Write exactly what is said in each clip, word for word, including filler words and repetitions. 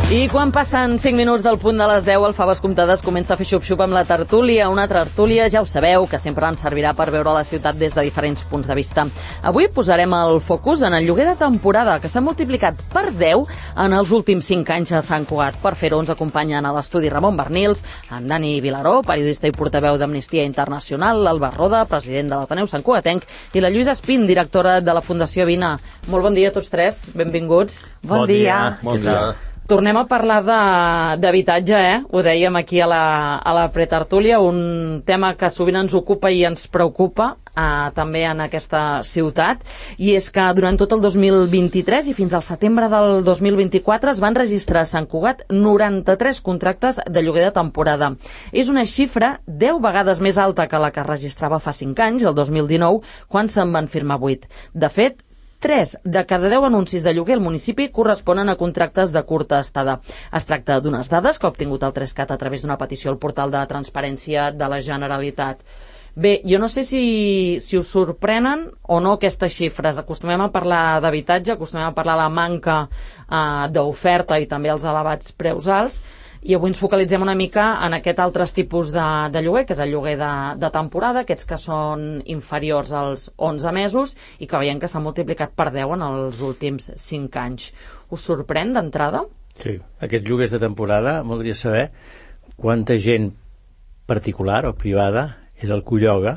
I quan passen cinc minuts del punt de les deu, el Faves Comptades comença a fer xup-xup amb la tertúlia. Una tertúlia, ja ho sabeu, que sempre ens servirà per veure la ciutat des de diferents punts de vista. Avui posarem el focus en el lloguer de temporada, que s'ha multiplicat per deu en els últims cinc anys a Sant Cugat. Per fer-ho ens acompanyen a l'estudi Ramon Bernils, en Dani Vilaró, periodista i portaveu d'Amnistia Internacional, l'Alba Roda, president de l'Ateneu Sant Cugatenc, i la Lluïsa Espín, directora de la Fundació Vina. Molt bon dia a tots tres, benvinguts. Bon, bon dia. dia. Bon dia. Tornem a parlar d'habitatge, eh? Ho dèiem aquí a la, a la pretertúlia, un tema que sovint ens ocupa i ens preocupa eh, també en aquesta ciutat, i és que durant tot el dos mil vint-i-tres i fins al setembre del dos mil vint-i-quatre es van registrar a Sant Cugat noranta-tres contractes de lloguer de temporada. És una xifra deu vegades més alta que la que registrava fa cinc anys, el dos mil dinou, quan se'n van firmar vuit. De fet, tres de cada deu anuncis de lloguer al municipi corresponen a contractes de curta estada. Es tracta d'unes dades que ha obtingut el Trescat a través d'una petició al portal de transparència de la Generalitat. Bé, jo no sé si, si us sorprenen o no aquestes xifres. Acostumem a parlar d'habitatge, acostumem a parlar de la manca eh, d'oferta i també els elevats preus alts, i avui ens focalitzem una mica en aquest altres tipus de, de lloguer, que és el lloguer de, de temporada, aquests que són inferiors als onze mesos i que veiem que s'ha multiplicat per deu en els últims cinc anys. Us sorprèn d'entrada? Sí, aquests lloguers de temporada, voldria saber quanta gent particular o privada és el que ho lloga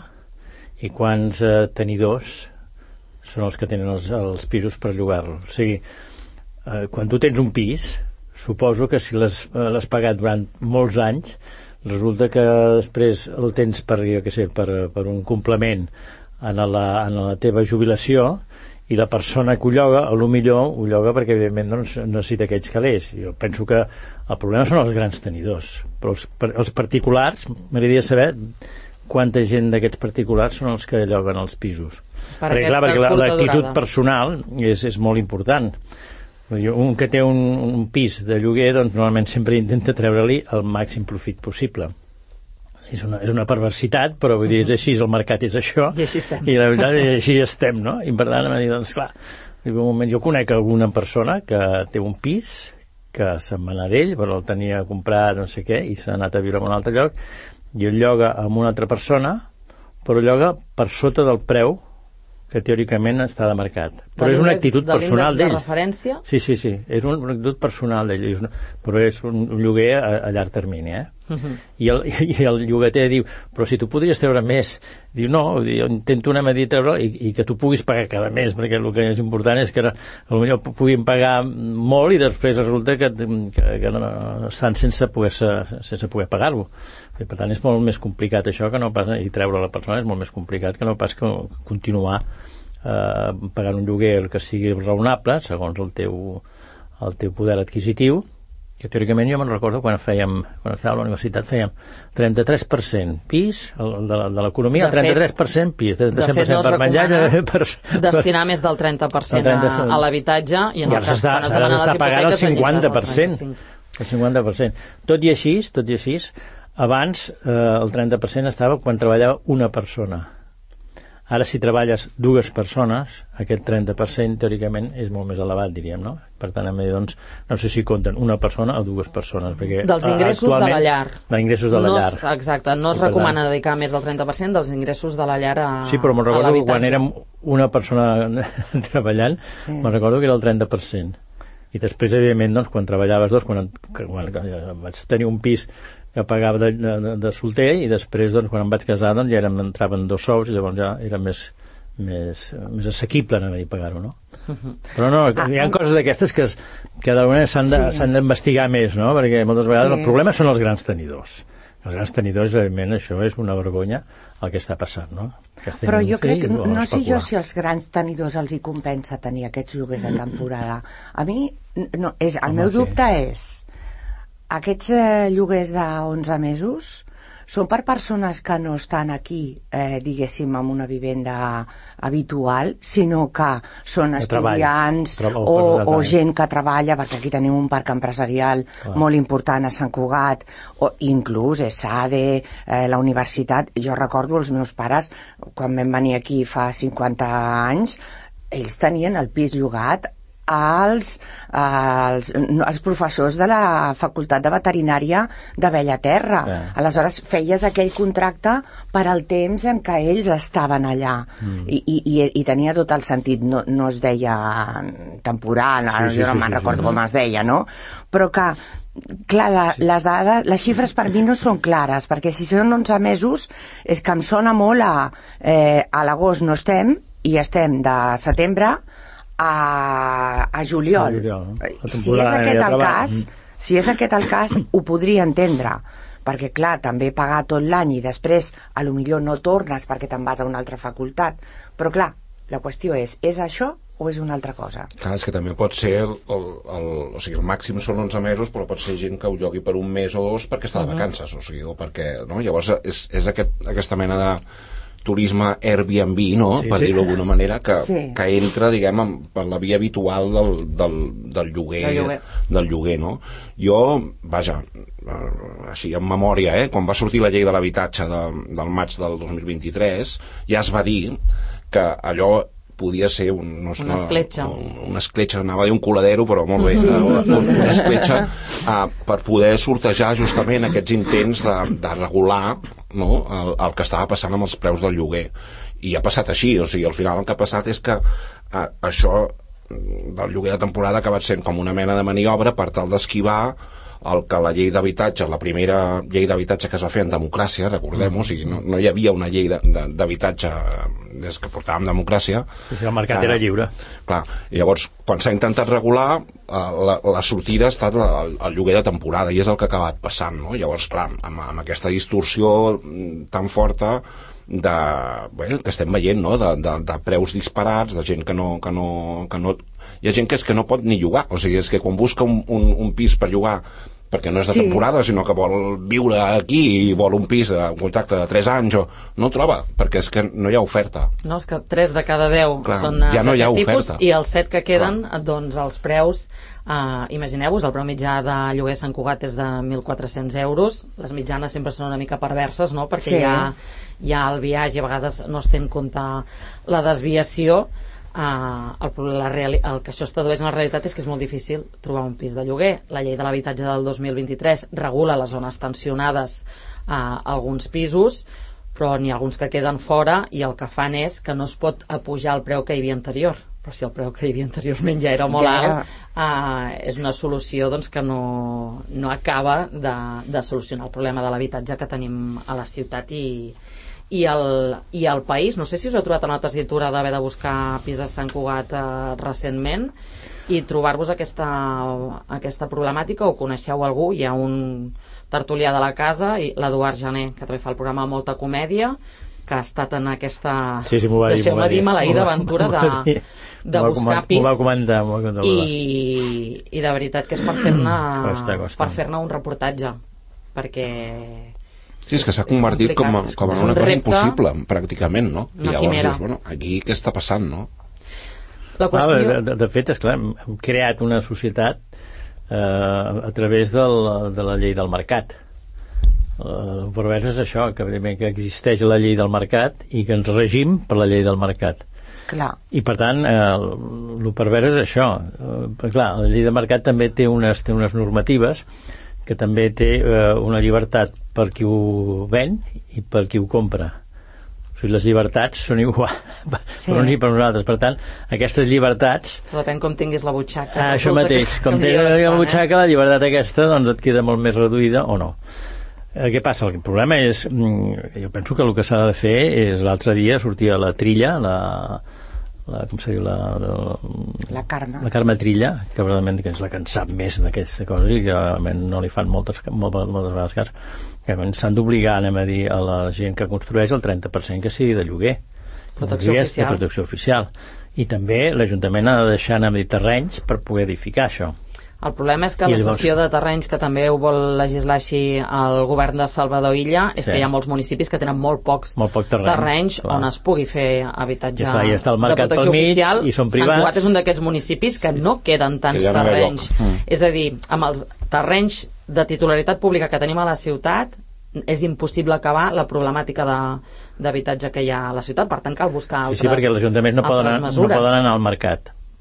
i quants eh, tenidors són els que tenen els, els pisos per llogar-lo. O sigui, eh, quan tu tens un pis, suposo que si l'has eh, pagat durant molts anys, resulta que després el tens per, jo què sé, per, per un complement en la, en la teva jubilació, i la persona que ho lloga, a lo millor ho lloga perquè evidentment doncs, necessita aquells calés. Jo penso que el problema són els grans tenidors, però els, els particulars, m'agradaria saber quanta gent d'aquests particulars són els que lloguen els pisos. Per perquè clar, perquè l'actitud personal és, és molt important. Un que té un, un pis de lloguer, doncs normalment sempre intenta treure-li el màxim profit possible. És una, és una perversitat, però vull dir, és així, el mercat és això, i així estem, i la veritat és així estem, no? I per tant, doncs clar, un moment, jo conec alguna persona que té un pis, que se'n va anar d'ell, però el tenia a comprar no sé què, i s'ha anat a viure en un altre lloc, i el lloga amb una altra persona, però lloga per sota del preu que teòricament està de mercat. Però és una actitud personal d'ell. De referència? Sí, sí, sí, és una actitud personal d'ell, però és un lloguer a, a llarg termini, eh? Uh-huh. I, el, I el llogater diu, però si tu podries treure més, diu no, jo intento una medida treure i, i que tu puguis pagar cada mes, perquè el que és important és que potser puguin pagar molt i després resulta que, que, que no, estan sense poder, sense poder pagar-lo. Per tant, és molt més complicat això que no pas, i treure la persona és molt més complicat que no pas que continuar eh, pagant un lloguer que sigui raonable segons el teu, el teu poder adquisitiu, que teòricament jo me'n recordo quan fèiem, quan estava a la universitat fèiem trenta-tres per cent pis el, de, de l'economia, de trenta-tres per cent pis, trenta-tres per cent per menjar, per, destinar més del trenta per cent a, a l'habitatge, i en el cas quan es demanen les pagant el hipoteques cinquanta per cent, el cinquanta per cent. Tot i així, tot i així, abans eh, el trenta per cent estava quan treballava una persona. Ara, si treballes dues persones, aquest trenta per cent teòricament és molt més elevat, diríem, no? Per tant, a mi, doncs, no sé si compten una persona o dues persones. Perquè dels ingressos de la llar. Dels ingressos de la no llar. Es, exacte, no es recomana dedicar més del trenta per cent dels ingressos de la llar a l'habitatge. Sí, però me'n recordo que quan érem una persona treballant, sí. me'n recordo que era el trenta per cent. I després, evidentment, doncs, quan treballaves dos, quan, quan, quan vaig tenir un pis que pagava de, de, de solter, i després, doncs, quan em vaig casar, doncs, ja eren, entraven dos sous i llavors ja era més, més, més assequible anar a pagar-ho, no? Uh-huh. Però no, hi ha coses d'aquestes que, que d'alguna manera s'han d'investigar sí. més, no? Perquè moltes vegades sí. el problema són els grans tenidors. Els grans tenidors, evidentment, això és una vergonya el que està passant, no? Però jo crec, no, no sé jo si els grans tenidors els hi compensa tenir aquests lloguers de temporada. A mi, no, és, el Home, meu dubte sí. és aquests eh, lloguers d'onze mesos són per persones que no estan aquí, eh, diguéssim, en una vivenda habitual, sinó que són estudiants o, o, o gent que treballa, perquè aquí tenim un parc empresarial Clar. molt important a Sant Cugat, o inclús ESADE, eh, la universitat. Jo recordo els meus pares, quan vam venir aquí fa cinquanta anys, ells tenien el pis llogat als, als, als professors de la Facultat de Veterinària de Bellaterra. Eh. Aleshores feies aquell contracte per al temps en què ells estaven allà. Mm. I, i, i tenia tot el sentit. No, no es deia temporal, sí, sí, jo no sí, me'n sí, recordo sí, com es deia, no? Però que clar, la, sí. les dades, les xifres per mi no són clares, perquè si són onze mesos és que em sona molt a eh, a l'agost no estem i estem de setembre a, a juliol. juliol no? Si és aquest el cas, si és aquest el cas, ho podria entendre, perquè clar, també pagar tot l'any i després a lo millor no tornes perquè te'n vas a una altra facultat, però clar, la qüestió és, és això o és una altra cosa? Clar, és que també pot ser el, el, el, o sigui, el màxim són onze mesos, però pot ser gent que ho jogui per un mes o dos perquè està de vacances, uh -huh. o sigui, o perquè, no? Llavors és, és aquest, aquesta mena de turisme Airbnb, no? Sí, per sí. dir-ho d'alguna manera, que, sí. que entra, diguem, per la via habitual del, del, del lloguer, del lloguer, del lloguer, no? Jo, vaja, així en memòria, eh? Quan va sortir la llei de l'habitatge de, del maig del dos mil vint-i-tres, ja es va dir que allò podia ser un, no sé, una escletxa un, una escletxa, anava a dir un coladero però molt bé, una, una escletxa uh, per poder sortejar justament aquests intents de, de regular, no? el, el que estava passant amb els preus del lloguer, i ha passat així, o sigui, al final el que ha passat és que uh, això del lloguer de temporada ha acabat sent com una mena de maniobra per tal d'esquivar el que la llei d'habitatge, la primera llei d'habitatge que es va fer en democràcia, recordem-ho, o sigui, no, no hi havia una llei d'habitatge des que portàvem democràcia. Sí, sí, el mercat eh, era lliure. Clar, i llavors, quan s'ha intentat regular, eh, la, la sortida ha estat la, el, el lloguer de temporada, i és el que ha acabat passant, no? Llavors, clar, amb, amb aquesta distorsió tan forta de, bueno, que estem veient, no? de, de, de preus disparats, de gent que no, que no, que no... Hi ha gent que és que no pot ni llogar, o sigui, és que quan busca un, un, un pis per llogar, perquè no és de sí. temporada, sinó que vol viure aquí i vol un pis de un contracte de tres anys, o no el troba, perquè és que no hi ha oferta. No, és que tres de cada deu clar, són ja no hi ha tipus, oferta. I els set que queden, clar. Doncs els preus, eh, imagineu-vos, el preu mitjà de lloguer a Sant Cugat és de mil quatre-cents euros, les mitjanes sempre són una mica perverses, no?, perquè sí. hi, ha, hi ha el viatge i a vegades no es té en compte la desviació. Uh, el, la reali- el que això es tradueix en la realitat és que és molt difícil trobar un pis de lloguer. La llei de l'habitatge del dos mil vint-i-tres regula les zones tensionades a uh, alguns pisos, però n'hi ha alguns que queden fora i el que fan és que no es pot apujar el preu que hi havia anterior, però si el preu que hi havia anteriorment ja era molt ja alt era... Uh, és una solució doncs, que no, no acaba de, de solucionar el problema de l'habitatge que tenim a la ciutat i I el, i el país. No sé si us heu trobat en la tessitura d'haver de buscar pis a Sant Cugat eh, recentment i trobar-vos aquesta, aquesta problemàtica, o coneixeu algú. Hi ha un tertulià de la casa, l'Eduard Jané, que també fa el programa Molta Comèdia, que ha estat en aquesta, sí, sí, deixeu-me dir, maleïda aventura de, de buscar pis, m'ho va comentar, m'ho va comentar, i, i de veritat que és per fer-ne per fer-ne un reportatge, perquè sí, és que s'ha convertit com, a, com a una cosa repte, impossible, pràcticament, no? I llavors dius, bueno, aquí què està passant, no? La qüestió... ah, de, de fet, esclar, hem creat una societat eh, a través del, de la llei del mercat. El pervers és això, que, que existeix la llei del mercat i que ens regim per la llei del mercat. Clar. I per tant, eh, el pervers és això. Eh, clar, la llei del mercat també té unes, té unes normatives que també té eh, una llibertat per qui ho ven i per qui ho compra. O sigui, les llibertats són igual sí. per uns i per nosaltres. Per tant, aquestes llibertats... Depèn com tinguis la butxaca. Ah, això mateix. Que, com tens la butxaca, eh? La llibertat aquesta doncs, et queda molt més reduïda o no. Eh, què passa? El problema és... Jo penso que el que s'ha de fer és l'altre dia sortir a la Trilla, la... La, com se diu, la, la, la Carme la Carme Trilla, que realment que és la que en sap més d'aquesta cosa i que realment no li fan moltes, moltes, moltes vegades cas, que s'han d'obligar, anem a dir, a la gent que construeix el trenta per cent que sigui de lloguer, protecció oficial. De protecció oficial, i també l'Ajuntament ha de deixar, anem a dir, terrenys per poder edificar això. El problema és que la cessió de terrenys, que també ho vol legislar així el govern de Salvador Illa, és sí. que hi ha molts municipis que tenen molt pocs molt poc terreny, terrenys clar. On es pugui fer habitatge ja està, ja de protecció mig, oficial. I són privats. Sant Cugat és un d'aquests municipis que no queden tants no terrenys. Mm. És a dir, amb els terrenys de titularitat pública que tenim a la ciutat, és impossible acabar la problemàtica de, d'habitatge que hi ha a la ciutat. Per tant, cal buscar altres, sí, sí, perquè l'Ajuntament no, poden, no poden anar al mercat.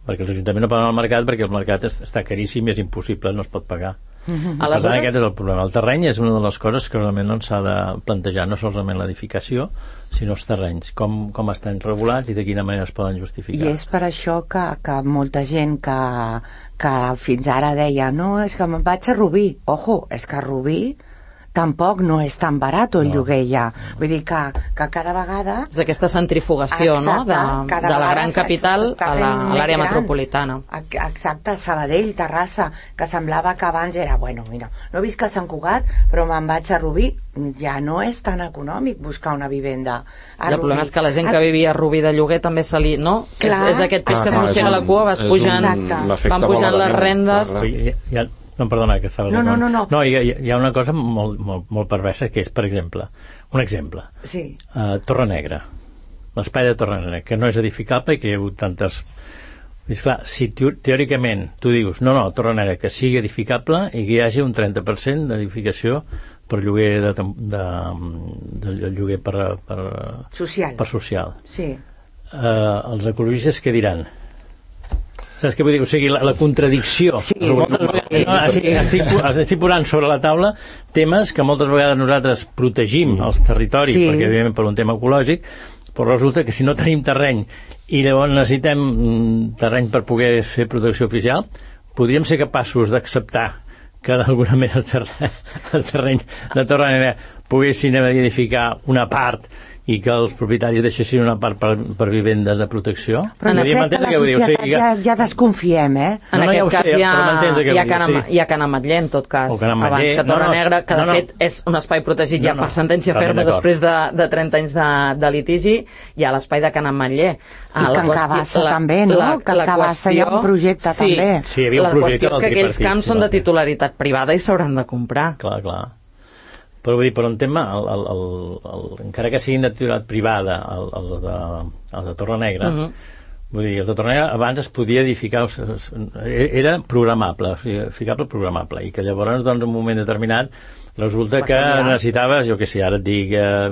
perquè els ajuntaments no paguen al mercat perquè el mercat està caríssim i és impossible, no es pot pagar. Mm-hmm. Per tant, aquest és el problema. El terreny és una de les coses que realment no s'ha de plantejar, no solament l'edificació, sinó els terrenys, com, com estan regulats i de quina manera es poden justificar. I és per això que, que molta gent que, que fins ara deia no, és que me'n vaig a Rubí. Ojo, és que a Rubí tampoc no és tan barat el no. lloguer ja. Vull dir que, que cada vegada... És aquesta centrifugació, exacte, no?, de, de la gran capital a l'àrea metropolitana. Exacte, Sabadell, Terrassa, que semblava que abans era, bueno, mira, no he vist que Sant Cugat, però me'n vaig a Rubí, ja no és tan econòmic buscar una vivenda a el Rubí. problema és que la gent que vivia a Rubí de lloguer també se li... No? És, és aquest pis ah, que es mossega la cua, vas pujant, van pujant les rendes... Sí, ja, no, perdona, que estava... No, no, no, no. No, hi, hi ha una cosa molt, molt, molt perversa, que és, per exemple, un exemple. Sí. Uh, Torre Negra. L'espai de Torre Negra, que no és edificable i que hi ha hagut tantes... I esclar, si teòricament tu dius, no, no, Torre Negra, que sigui edificable i que hi hagi un trenta per cent d'edificació per lloguer de, de, de, de lloguer per, per, social. per social. Sí. Uh, els ecologistes què diran? Saps què vull dir? O sigui, la, la contradicció. Sí. Moltes vegades, no, sí. estic, estic posant sobre la taula temes que moltes vegades nosaltres protegim els territoris, sí. perquè evidentment per un tema ecològic, però resulta que si no tenim terreny i llavors necessitem terreny per poder fer protecció oficial, podríem ser capaços d'acceptar que d'alguna manera el terreny, el terreny de Torre Negra poguessin edificar una part i que els propietaris deixessin una part per, per vivendes de protecció. Però no crec que la societat o sigui, ja, ja desconfiem, eh? En no, no, aquest ja cas sé, hi ha, hi ha, Can sí. hi ha Can Ametller, en tot cas, abans que Torre no, no, Negra, que de no, no. fet és un espai protegit no, ja per sentència no, ferma després de, de trenta anys de, de litigi, hi ha l'espai de Can Ametller. I Can Cabassa també, no? La, Can Cabassa hi ha un projecte sí, també. Sí, hi havia un projecte. La qüestió és que aquells camps són de titularitat privada i s'hauran de comprar. Clar, clar. Però vull dir, per un tema, el, el, el, el, encara que siguin de titularitat privada, els el, el de, el de Torre Negra, uh-huh. vull dir, el de Torre Negra abans es podia edificar, era programable, o sigui, edificable programable, i que llavors, doncs, en un moment determinat, resulta que necessitaves, jo què sé, ara et dic, eh,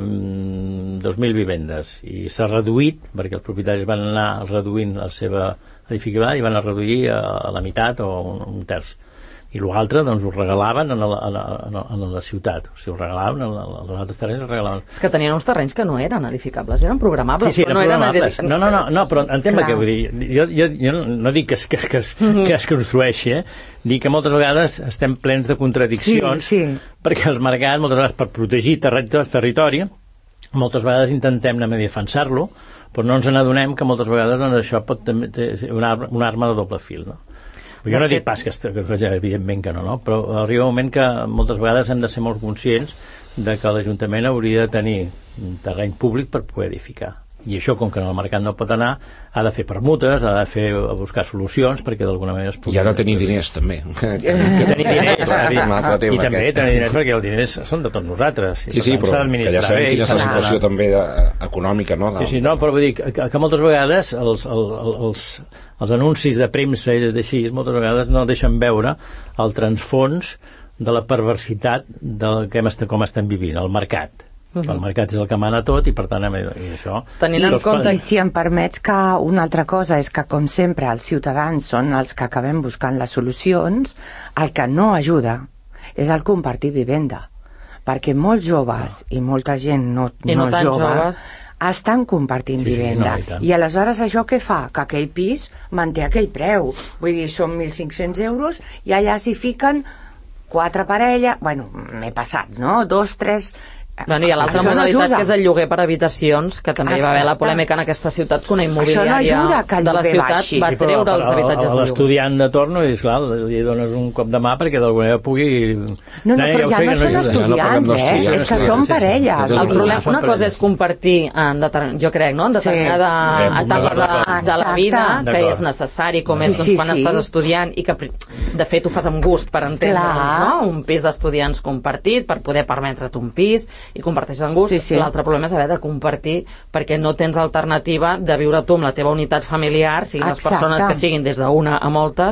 dos mil vivendes, i s'ha reduït, perquè els propietaris van anar reduint la seva edificabilitat i van a reduir a, a la meitat o un, un terç. I l'altre, doncs, ho regalaven en la, en la, en la ciutat. O sigui, ho regalaven, en els altres terrenys ho regalaven. És que tenien uns terrenys que no eren edificables, eren programables, sí, sí, però no eren edificables. No, no, no, no, però entén què vull dir. Jo, jo, jo no dic que es, que es, que es, mm-hmm. que es construeixi, eh? Dic que moltes vegades estem plens de contradiccions, sí, sí. perquè els mercats, moltes vegades, per protegir terri- territori, moltes vegades intentem anar a defensar-lo, però no ens n'adonem que moltes vegades doncs, això pot també ser una, una arma de doble fil, no? Jo no dic pas que, que ja, evidentment que no, no, però arriba un moment que moltes vegades hem de ser molt conscients de que l'Ajuntament hauria de tenir un terreny públic per poder edificar. I això, com que en el mercat no pot anar, ha de fer permutes, ha de fer a buscar solucions perquè d'alguna manera es pugui... I ha de tenir diners, també. I tenir diners, i també tenir diners perquè els diners són de tots nosaltres. Sí, sí, però que ja sabem quina és la situació també de, econòmica, no? Sí, sí, no, però vull dir que, que moltes vegades els, els, els, els anuncis de premsa i d'així, moltes vegades no deixen veure el transfons de la perversitat del que hem, com estem vivint, el mercat. Uh-huh. El mercat és el que mana tot i per tant i això tenint en compte... I si em permets que una altra cosa és que com sempre els ciutadans són els que acabem buscant les solucions, el que no ajuda és el compartir vivenda, perquè molts joves no. i molta gent no, I no, no jove joves estan compartint sí, vivenda sí, no, i, i aleshores això què fa? Que aquell pis manté aquell preu, vull dir, són mil cinc-cents euros i allà s'hi fiquen quatre parelles, bueno, m'he passat, no? Dos, tres... Bueno, i l'altra modalitat no que és el lloguer per habitacions, que també Exacte. va haver la polèmica en aquesta ciutat que una immobiliària no que de la ciutat baixi. va treure sí, els habitatges de lloguer. L'estudiant de torno i, esclar, li dones un cop de mà perquè d'alguna manera pugui... No, no, però ja no són estudiants, eh? És que són parelles. El problema, una cosa és compartir, en jo crec, no? en determinada etapa de, de la vida, que és necessari, com és doncs, quan estàs estudiant, i que de fet ho fas amb gust per entendre'ns, no? Un pis d'estudiants compartit, per poder permetre't un pis, i comparteixes en gust. Sí, sí. L'altre problema és haver de compartir perquè no tens alternativa de viure tu amb la teva unitat familiar, siguin les persones que siguin des d'una a moltes,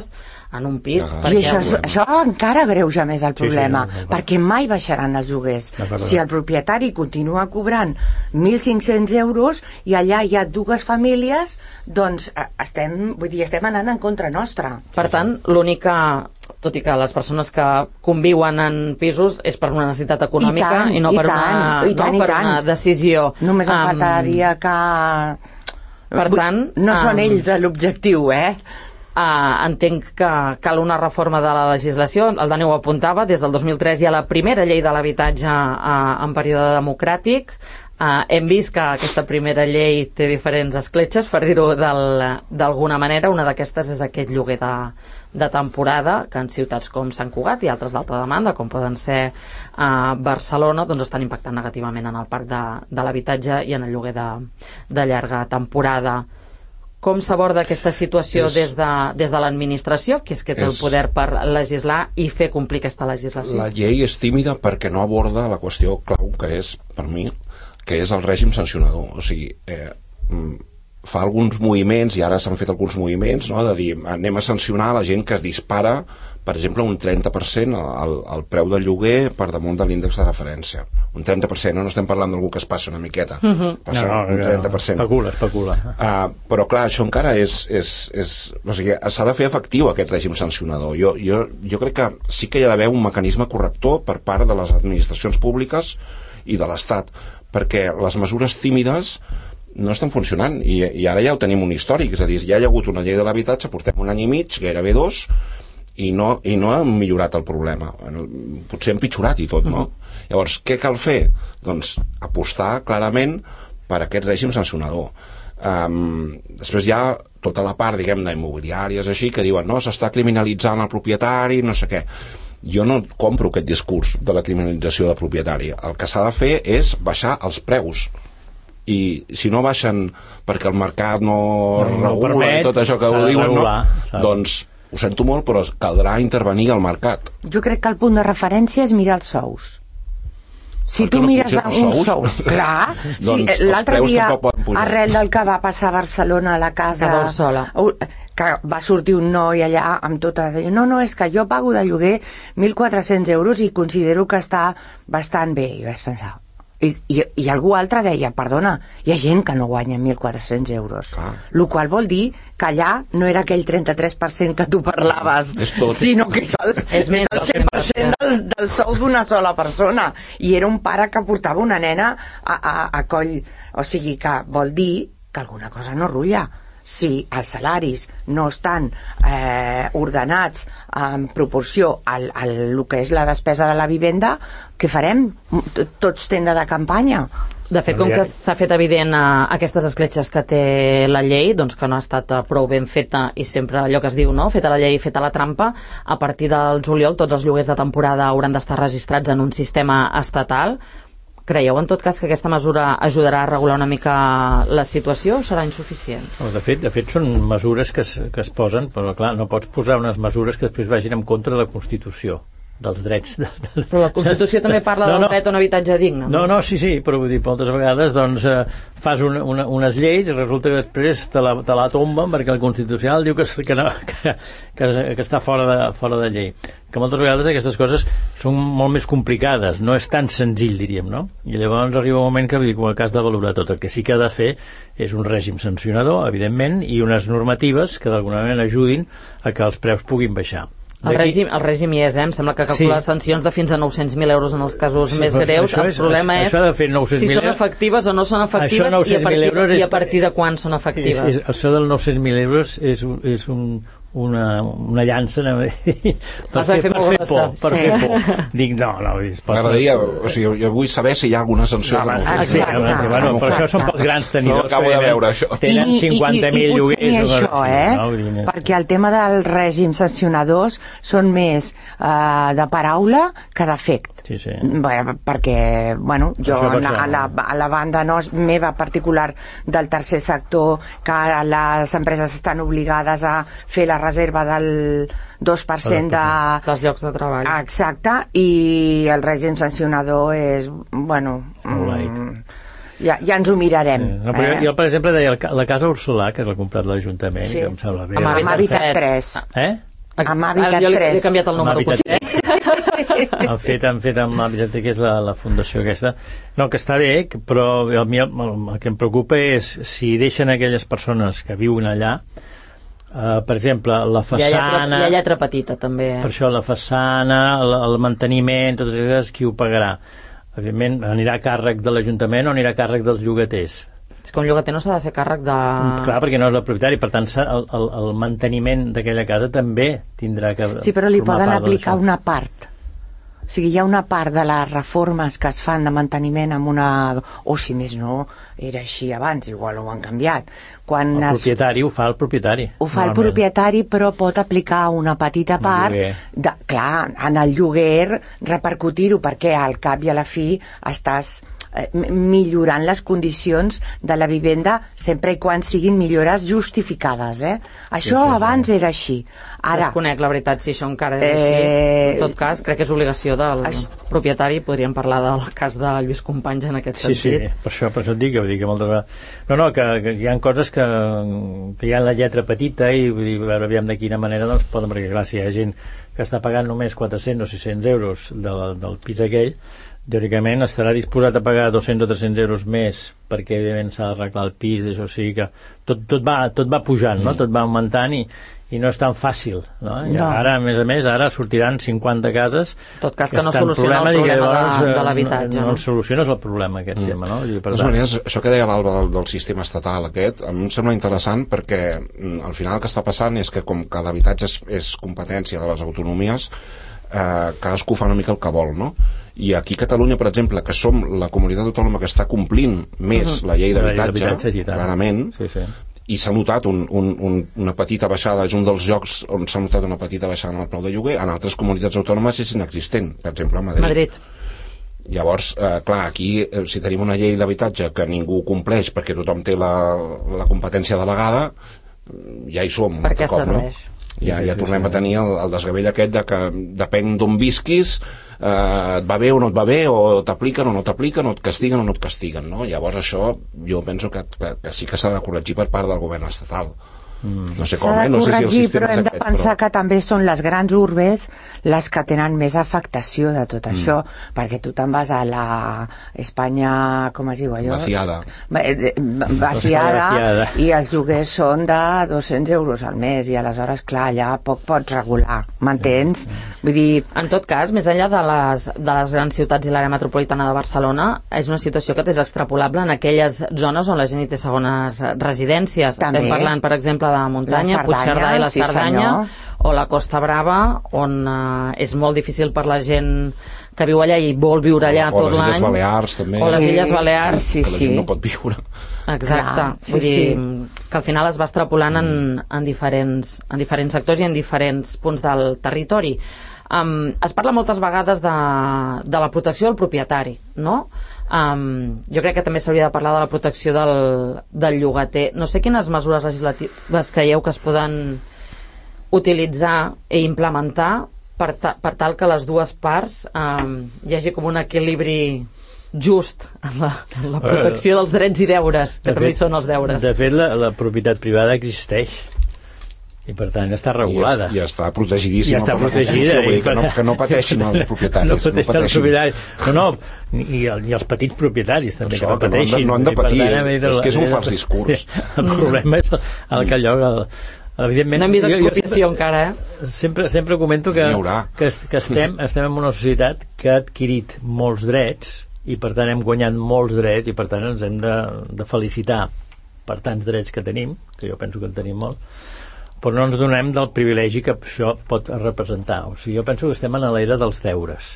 en un pis. I perquè... això, això encara greuja més el problema, sí, sí, perquè mai baixaran els lloguers. Si el propietari continua cobrant mil cinc-cents euros i allà hi ha dues famílies, doncs estem, vull dir, estem anant en contra nostra. Per tant, l'única, tot i que les persones que conviuen en pisos és per una necessitat econòmica i, tant, i no, per, i, tant, una, i, tant, no per una decisió. Només em faltaria que... Per tant... No són um... ells l'objectiu, eh? Uh, entenc que cal una reforma de la legislació. El Dani ho apuntava, des del dos mil tres hi ha la primera llei de l'habitatge uh, en període democràtic. Uh, hem vist que aquesta primera llei té diferents escletxes, per dir-ho d'alguna manera. Una d'aquestes és aquest lloguer de, de temporada, que en ciutats com Sant Cugat i altres d'altra demanda, com poden ser uh, Barcelona, doncs estan impactant negativament en el parc de, de l'habitatge i en el lloguer de, de llarga temporada. Com s'aborda aquesta situació és, des de, des de l'administració, que és que té és, el poder per legislar i fer complir aquesta legislació? La llei és tímida perquè no aborda la qüestió clau, que és, per mi, que és el règim sancionador. O sigui, eh, fa alguns moviments, i ara s'han fet alguns moviments, no?, de dir, anem a sancionar la gent que es dispara, per exemple, un trenta per cent al, al preu del lloguer per damunt de l'índex de referència. Un trenta per cent, no, no estem parlant d'algú que es passa una miqueta. Uh-huh. Passa no, no, un trenta per cent. Especula, especula. Uh, però, clar, això encara és... és, és o sigui, s'ha de fer efectiu aquest règim sancionador. Jo, jo, jo crec que sí que hi ha d'haver un mecanisme corrector per part de les administracions públiques i de l'Estat, perquè les mesures tímides no estan funcionant, i, i ara ja ho tenim un històric, és a dir, ja hi ha hagut una llei de l'habitatge, portem un any i mig, gairebé dos, i no, i no hem millorat el problema, potser hem pitjorat i tot, no? Uh-huh. Llavors, què cal fer? Doncs apostar clarament per aquest règim sancionador. Um, després hi ha tota la part, diguem, d'immobiliàries així, que diuen, no, s'està criminalitzant el propietari, no sé què. Jo no compro aquest discurs de la criminalització del propietari. El que s'ha de fer és baixar els preus, i si no baixen perquè el mercat no, no regula permet, i tot això que ho diuen, regular, no, doncs ho sento molt, però caldrà intervenir al mercat. Jo crec que el punt de referència és mirar els sous. Si tu no mires un sou, clar, doncs si, l'altre dia, arrel del que va passar a Barcelona a la casa, casa Orsola, que va sortir un noi allà amb tota la... No, no, és que jo pago de lloguer mil quatre-cents euros i considero que està bastant bé. I vaig pensar... I, i, i algú altre deia, perdona, hi ha gent que no guanya mil quatre-cents euros, ah. el qual vol dir que allà no era aquell trenta-tres per cent que tu parlaves, sinó que és el, és més el cent per cent del, del sou d'una sola persona, i era un pare que portava una nena a, a, a coll, o sigui que vol dir que alguna cosa no rutlla. Si els salaris no estan eh, ordenats en proporció al, al el que és la despesa de la vivenda, què farem? Tots tenda de campanya? De fet, com que s'ha fet evident a aquestes escletxes que té la llei, doncs que no ha estat prou ben feta, i sempre allò que es diu, no?, feta la llei, feta la trampa, a partir del juliol tots els lloguers de temporada hauran d'estar registrats en un sistema estatal. Creieu, en tot cas, que aquesta mesura ajudarà a regular una mica la situació o serà insuficient? De fet, de fet són mesures que es, que es posen, però clar, no pots posar unes mesures que després vagin en contra de la Constitució, dels drets. De, de... Però la Constitució també parla no, del no. dret a un habitatge digne. No, no, sí, sí, però vull dir, moltes vegades doncs, eh, fas una, una, unes lleis i resulta que després te la, te la tomben perquè el Constitucional diu que, que, no, que, que, que està fora de, fora de llei. Que moltes vegades aquestes coses són molt més complicades, no és tan senzill, diríem, no? I llavors arriba un moment que, vull dir, com el cas de valorar tot. El que sí que ha de fer és un règim sancionador, evidentment, i unes normatives que d'alguna manera ajudin a que els preus puguin baixar. El règim, el règim hi és, eh? Em sembla que calcula sí. sancions de fins a nou-cents mil euros en els casos sí, més greus. El és, problema és si són euros, efectives o no són efectives i a, partir, i a partir de quan són efectives. És, és, això dels nou-cents mil euros és, és un, una, una llança per, fer, fer, per fer por, per sí. fer por. Dic, no, no, m'agradaria, o sigui, jo vull saber si hi ha alguna sanció no, de nou-cents mil euros. Sí, bueno, però això són pels grans tenidors. No acabo de veure això. Tenen cinquanta mil lloguers. I, i, i això, eh? No? Perquè el tema del règim sancionadors són més uh, de paraula que d'efecte. Sí, sí. Bé, perquè, bueno, jo a la, a la banda no, meva particular del tercer sector, que les empreses estan obligades a fer la reserva del dos per cent de... dels llocs de treball. Exacte, i el règim sancionador és, bueno... Mm, ja, ja ens ho mirarem. Sí. No, eh? Jo, per exemple, deia la casa Orsolà, que l'ha comprat l'Ajuntament, sí. que em sembla bé. Amb Habitat tres. Eh? Amb Hàbitat jo tres. He canviat el número. Han fet, han fet amb Hàbitat, que és la, la fundació aquesta. No, que està bé, però el, el, el que em preocupa és si deixen aquelles persones que viuen allà. Uh, per exemple, la façana... Hi ha lletra, hi ha lletra petita, també. Eh? Per això, la façana, el, el manteniment, totes aquestes, qui ho pagarà? Evidentment, anirà a càrrec de l'Ajuntament o anirà a càrrec dels llogaters? És que un llogater no s'ha de fer càrrec de... Clar, perquè no és el propietari, per tant, el, el, el manteniment d'aquella casa també tindrà que... Sí, però li poden aplicar una part. O sigui, hi ha una part de les reformes que es fan de manteniment amb una... O si més no, era així abans, igual ho han canviat. Quan el es... propietari ho fa el propietari. Ho fa el propietari, però pot aplicar una petita part, de, clar, en el lloguer, repercutir-ho, perquè al cap i a la fi estàs eh, millorant les condicions de la vivenda sempre i quan siguin millores justificades, eh? Això sí, sí, abans sí. Era així. Ara, desconec, la veritat, si això encara és eh... així. En tot cas, crec que és obligació del Aix... propietari. Podríem parlar del cas de Lluís Companys en aquest sí, sentit. Sí, per això, per això et dic, vull dir que moltes vegades... No, no, que, que hi ha coses que, que hi ha la lletra petita i vull dir, a veure, aviam de quina manera doncs poden, perquè clar, si hi ha gent que està pagant només quatre-cents o sis-cents euros del, del pis aquell, teòricament estarà disposat a pagar dos-cents o tres-cents euros més perquè evidentment s'ha d'arreglar el pis, això sí que tot, tot, va, tot va pujant, no? Tot va augmentant i, i no és tan fàcil, no? I no. Ara, a més a més, ara sortiran cinquanta cases en tot cas que, que no soluciona el problema llavors, de, de l'habitatge, no, no, no? no soluciones el problema aquest mm. tema, no? I per tant... maneres, això que deia l'Alba del, del sistema estatal aquest, a mi em sembla interessant perquè al final el que està passant és que com que l'habitatge és, és competència de les autonomies, eh, cadascú fa una mica el que vol, no? I aquí a Catalunya, per exemple, que som la comunitat autònoma que està complint més uh-huh. la llei d'habitatge, clarament, sí, sí. I s'ha notat un, un, un, una petita baixada, és un dels llocs on s'ha notat una petita baixada en el preu de lloguer, en altres comunitats autònomes és inexistent, per exemple a Madrid. Madrid. Llavors, eh, clar, aquí eh, si tenim una llei d'habitatge que ningú compleix perquè tothom té la, la competència delegada, ja hi som. Per què serveix? No? Ja, ja tornem a tenir el, el desgavell aquest de que depèn d'on visquis, eh, et va bé o no et va bé, o t'apliquen o no t'apliquen, o et castiguen o no et castiguen, no? Llavors això jo penso que, que, que sí que s'ha de corregir per part del govern estatal. Mm. No sé com, eh? No sé si el sistema però hem de pensar però... que també són les grans urbes les que tenen més afectació de tot mm. això, perquè tu te'n vas a la Espanya, com es diu allò? Vaciada. Vaciada, i els lloguers són de dos-cents euros al mes, i aleshores, clar, allà poc pots regular, m'entens? Vull dir... En tot cas, més enllà de les, de les grans ciutats i l'àrea metropolitana de Barcelona, és una situació que és extrapolable en aquelles zones on la gent hi té segones residències. També. Estem parlant, per exemple, de muntanya, Puigcerdà i la sí, Cerdanya, senyor. O la Costa Brava, on eh, és molt difícil per la gent que viu allà i vol viure allà o, tot l'any. O les Illes Balears, també. O les sí, Illes Balears. Sí, sí, que la gent sí. no pot viure. Exacte. Clar, sí, Vull dir sí. que al final es va extrapolant en, en, diferents, en diferents sectors i en diferents punts del territori. Um, es parla moltes vegades de, de la protecció del propietari, no? Um, jo crec que també s'hauria de parlar de la protecció del, del llogater. No sé quines mesures legislatives creieu que es poden utilitzar i implementar per, ta, per tal que les dues parts um, hi hagi com un equilibri just en la, en la protecció dels drets i deures, que de també fet, són els deures. De fet, la, la propietat privada existeix i per tant està regulada i, i està protegidíssima, ja està protegida, vull dir que no, que no pateixin els propietaris, no pateixin, no pateixin. Els no, no, i, el, i els petits propietaris també, això, que no pateixin, no han de, no han de patir, tant, eh? És que és un fals discurs. El problema és el, el que allò el, evidentment, no hem vist expropiació encara, eh? sempre, sempre comento que, que, que estem, estem en una societat que ha adquirit molts drets i per tant hem guanyat molts drets i per tant ens hem de, de felicitar per tants drets que tenim, que jo penso que en tenim molt, però no ens donem del privilegi que això pot representar. O sigui, jo penso que estem en l'era dels deures.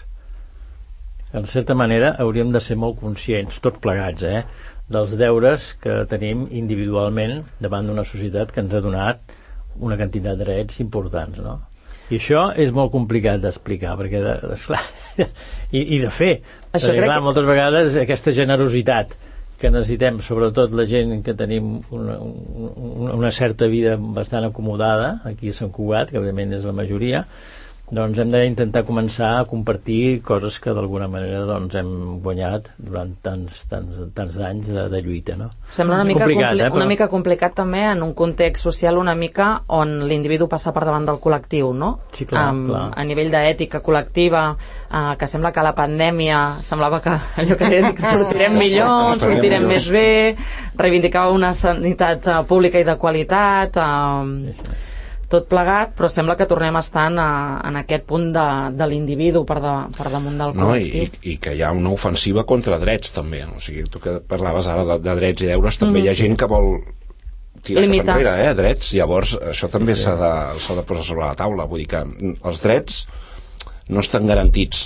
En certa manera hauríem de ser molt conscients, tots plegats, eh, dels deures que tenim individualment davant d'una societat que ens ha donat una quantitat de drets importants, no? I això és molt complicat d'explicar, perquè, de, esclar, i, i de fer. Això perquè, clar, que... moltes vegades aquesta generositat que necessitem, sobretot la gent que tenim una, una, una certa vida bastant acomodada aquí a Sant Cugat, que òbviament és la majoria, doncs hem d'intentar començar a compartir coses que d'alguna manera doncs, hem guanyat durant tants, tants, tants anys de, de lluita, no? Sembla una mica, compli eh, però... una mica complicat també en un context social una mica on l'individu passa per davant del col·lectiu, no? Sí, clar, um, clar. A nivell d'ètica col·lectiva, uh, que sembla que la pandèmia semblava que allò que deia, que sortirem millor, sortirem més bé, reivindicava una sanitat uh, pública i de qualitat, uh, tot plegat, però sembla que tornem a estar en, en aquest punt de, de l'individu per, de, per damunt del col·lectiu. No, i, i que hi ha una ofensiva contra drets també, o sigui, tu que parlaves ara de, de drets i deures, també mm. hi ha gent que vol tirar cap enrere, eh, drets, llavors això també s'ha de, s'ha de posar sobre la taula, vull dir que els drets no estan garantits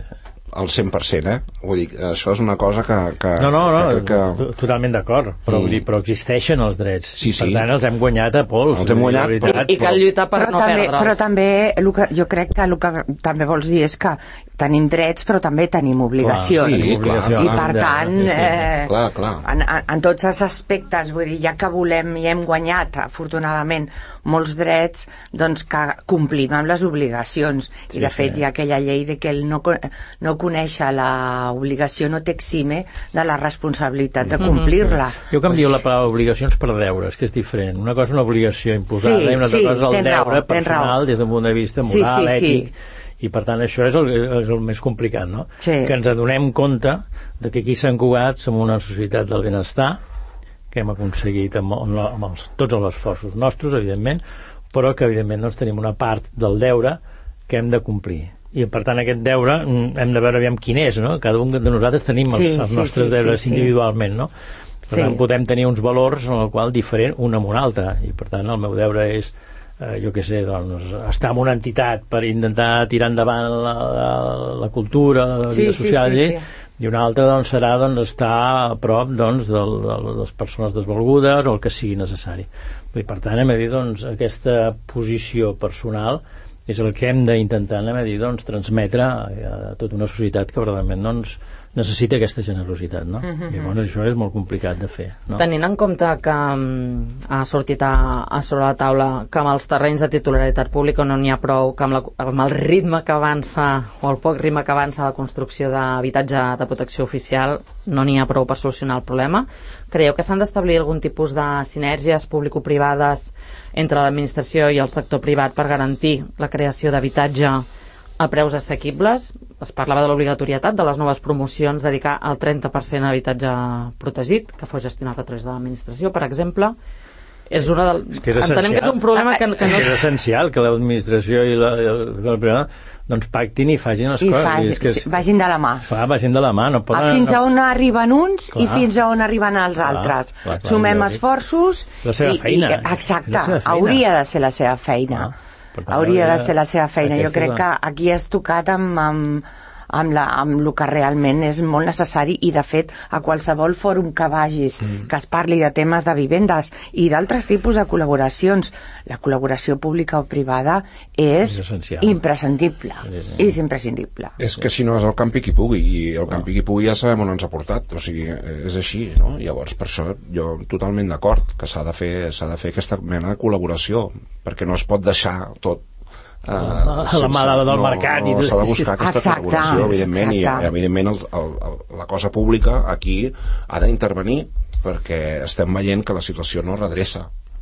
al cent per cent, eh? Vull dir, això és una cosa que... que no, no, no, que, que... totalment d'acord, però, mm. vull dir, però existeixen els drets, sí, sí. Per tant els hem guanyat a pols. Els hem guanyat, però... I, i cal lluitar per però no també, perdre'ls. Però també, el que, jo crec que el que també vols dir és que tenim drets però també tenim obligacions, clar, sí, clar, i clar, per tant ja, ja, eh, clar, clar. En, en tots els aspectes, vull dir, ja que volem i hem guanyat afortunadament molts drets, doncs que complim amb les obligacions, sí, i de fet sí. Hi ha aquella llei de que el no, no conèixer l'obligació no t'exime de la responsabilitat de complir-la. Mm-hmm. Jo canvio la paraula obligacions per deures, que és diferent. Una cosa és una obligació imposada, sí, i una altra sí, cosa és el deure raó, personal des d'un punt de vista moral, sí, sí, ètic, sí. I per tant això és el, és el més complicat, no? Sí. Que ens adonem compte de que aquí a Sant Cugat som una societat del benestar, que hem aconseguit amb, amb, amb els, tots els esforços nostres, evidentment, però que evidentment doncs, tenim una part del deure que hem de complir. I per tant aquest deure hem de veure aviam quin és, no? Cada un de nosaltres tenim els, sí, els nostres sí, sí, deures sí, sí. individualment, no? Per sí. tant podem tenir uns valors en el qual diferent un amb un altre, i per tant el meu deure és Eh, jo què sé, doncs, estar en una entitat per intentar tirar endavant la, la, la cultura, la vida sí, social, sí, sí, sí. I una altra doncs, serà doncs, estar a prop doncs, de, de, de les persones desvalgudes o el que sigui necessari. I per tant, hem de dir, doncs, aquesta posició personal és el que hem d'intentar doncs, transmetre a tota una societat que realment doncs, necessita aquesta generositat, no? Mm-hmm. I bueno, això és molt complicat de fer, no? Tenint en compte que um, ha sortit a, a sobre la taula que amb els terrenys de titularitat pública no n'hi ha prou, que amb, la, amb el ritme que avança o el poc ritme que avança la construcció d'habitatge de protecció oficial no n'hi ha prou per solucionar el problema, creieu que s'han d'establir algun tipus de sinergies público-privades entre l'administració i el sector privat per garantir la creació d'habitatge a preus assequibles? Es parlava de l'obligatorietat de les noves promocions, dedicar el trenta per cent a habitatge protegit, que fos gestionat a través de l'administració, per exemple. És una del... és que és entenem que és un problema que, que no... És essencial que l'administració i la, la privada doncs pactin i facin les I coses. Faci, I és que és... vagin de la mà. Clar, vagin de la mà. No poden... Fins a on arriben uns clar. I fins a on arriben els clar, altres. Clar, clar, Sumem clar, esforços... La seva i, feina. I, exacte, la seva feina. Hauria de ser la seva feina. Clar. Tant, hauria de ser la seva feina. Jo crec la... que aquí has tocat amb, amb, amb, la, amb el que realment és molt necessari, i de fet a qualsevol fòrum que vagis mm. que es parli de temes de vivendes i d'altres tipus de col·laboracions, la col·laboració pública o privada és, és imprescindible. Sí, sí. És imprescindible. És que si no és el campi qui pugui, i el campi qui pugui ja sabem on ens ha portat, o sigui, és així, no? Llavors per això jo totalment d'acord que s'ha de fer, s'ha de fer aquesta mena de col·laboració, perquè no es pot deixar tot Uh, a la mà del no, mercat no, i s'ha de buscar aquesta exacte, col·laboració, evidentment, exacte. I evidentment el, el, el, la cosa pública aquí ha d'intervenir, perquè estem veient que la situació no redreça.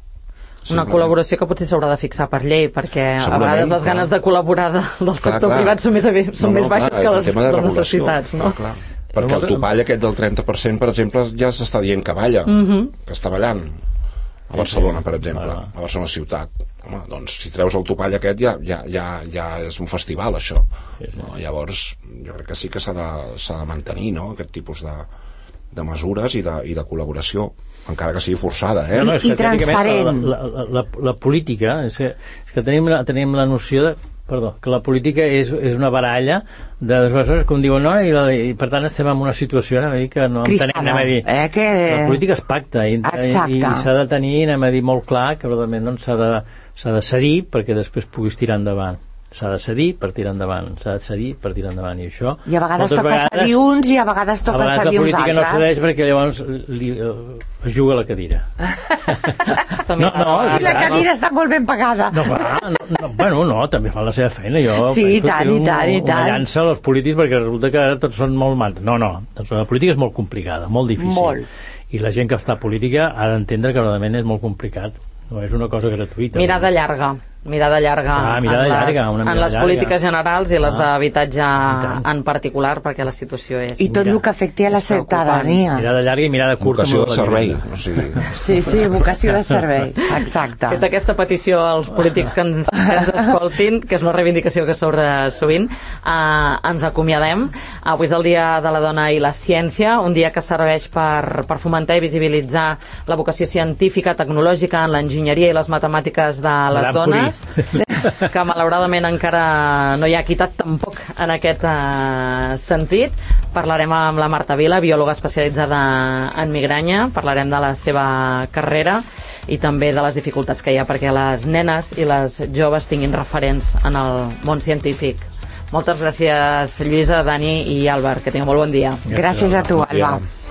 Una col·laboració que potser s'haurà de fixar per llei, perquè a vegades les ganes de col·laborar de, del sector clar, clar. privat són més, són no, no, més baixes clar, que les, de les necessitats, no? Clar, clar. Perquè el topall aquest del trenta per cent, per exemple, ja s'està dient que balla, mm-hmm. que està ballant a Barcelona, per exemple, a Barcelona ciutat. Home, doncs si treus el topall aquest ja, ja, ja, ja és un festival, això. Sí, sí. No? Llavors jo crec que sí que s'ha de, s'ha de mantenir, no?, aquest tipus de, de mesures i de, i de col·laboració, encara que sigui forçada, eh? I, no, és que i transparent. La, la, la, la política, és que, és que tenim, la, tenim la noció de Perdó, que la política és, és una baralla de les coses que un diuen no, i, la, i per tant estem en una situació anem a dir, que no Crispada, entenem, anem a dir eh, que... la política es pacta i, i, i s'ha de tenir, anem a dir, molt clar que realment doncs, s'ha de, s'ha de cedir perquè després puguis tirar endavant. s'ha de cedir per tirar endavant, s'ha de cedir per tirar endavant, i això... I a vegades toca vegades, cedir uns i a vegades toca a vegades cedir uns altres. A vegades la política no cedeix perquè llavors li, uh, es juga a la cadira. no, no, I la cadira no. està molt ben pagada. No, va, no, no, bueno, no, també fan la seva feina. Jo sí, i tant, i tant, i tant. Una llança als polítics perquè resulta que tots són molt mans. No, no, la política és molt complicada, molt difícil. Molt. I la gent que està a política ha d'entendre que realment és molt complicat. No és una cosa gratuïta. Mirada llarga. Mirada llarga, ah, mirada en, llarga les, una en les llarga. polítiques generals i les ah, d'habitatge en particular, perquè la situació és... I tot el que afecti a la ciutadania. Mirada llarga i mirada curta. Vocació de servei. O sigui... Sí, sí, vocació de servei. Exacte. Feta aquesta petició als polítics que ens, que ens escoltin, que és una reivindicació que s'obre sovint, eh, ens acomiadem. Avui és el Dia de la Dona i la Ciència, un dia que serveix per, per fomentar i visibilitzar la vocació científica, tecnològica, en l'enginyeria i les matemàtiques de les Madame dones. Que malauradament encara no hi ha equitat tampoc en aquest uh, sentit. Parlarem amb la Marta Vila, biòloga especialitzada en migranya, parlarem de la seva carrera i també de les dificultats que hi ha perquè les nenes i les joves tinguin referents en el món científic. Moltes gràcies, Lluïsa, Dani i Àlvar, que tingueu molt bon dia. Gràcies a tu, Alba.